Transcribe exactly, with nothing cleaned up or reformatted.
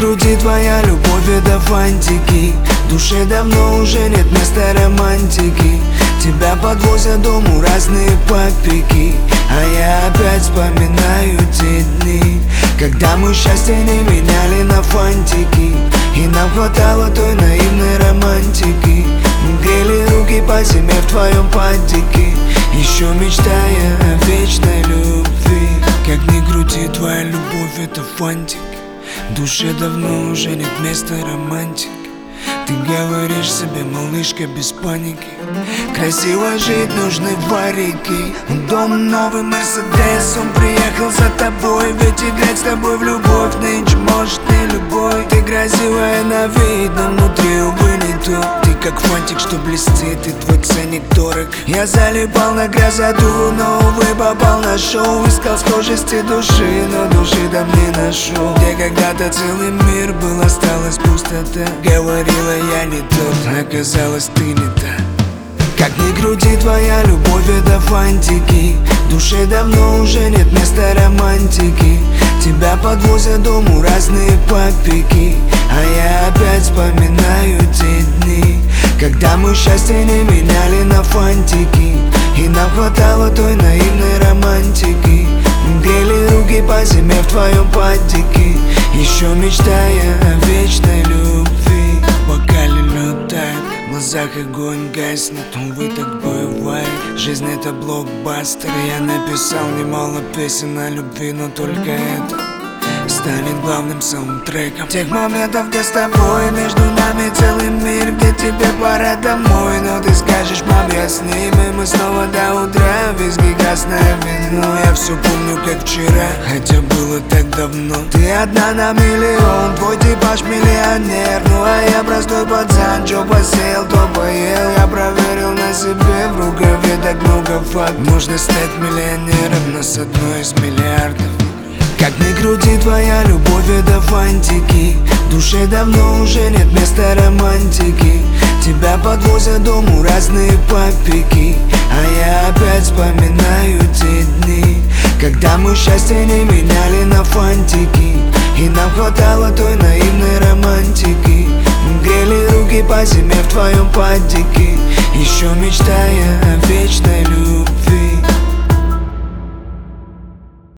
груди твоя любовь — это фантики. В душе давно уже нет места романтики. Тебя подвозят дому разные папики, а я опять вспоминаю те дни, когда мы счастье не меняли на фантики. И нам хватало той наивной романтики. Мы грели руки по зиме в твоем падике, еще мечтая о вечной любви. Как ни крути, твоя любовь — это фантик. В душе давно уже нет места романтики. Ты говоришь себе, малышка, без паники. Красиво жить нужны варики. Дом новый, Мерседес, он приехал за тобой. Ведь играть с тобой в любовь нынче может не любой. Ты красивая на вид, но внутри, увы, не то. Ты как фантик, что блестит, и твой ценник дорог. Я залипал на красоту, но, увы, попал на шоу. Искал схожести души, но души там не нашел. Где когда-то целый мир был, осталась пустота. Говорила, я не тот, оказалось, ты не та. Как ни крути, твоя любовь — это фантики. В душе давно уже нет места романтики. Тебя подвозят дому разные папики, а я опять вспоминаю те дни, когда мы счастье не меняли на фантики. И нам хватало той наивной романтики. Мы грели руки по зиме в твоем падике, еще мечтая о вечной любви. Бокали летают, в глазах огонь гаснет. Увы, так бывает, жизнь — это блокбастер. Я написал немало песен о любви, но только это станет главным саундтреком тех моментов, где с тобой между нами целый мир, где тебе пора домой. Но ты скажешь, мам, я с ним, и мы снова до утра. Виски, красное вино, я все помню как вчера, хотя было так давно. Ты одна на миллион, твой типаж миллионер. Ну а я простой пацан, что посеял, то поел. Я проверил на себе, в рукаве так много фактов. Можно стать миллионером, но с одной из миллиардов. Как ни крути, твоя любовь — это фантики. В душе давно уже нет места романтики. Тебя подвозят дому разные папики, а я опять вспоминаю те дни, когда мы счастье не меняли на фантики. И нам хватало той наивной романтики. Мы грели руки по зиме в твоем падике, еще мечтая о вечной любви.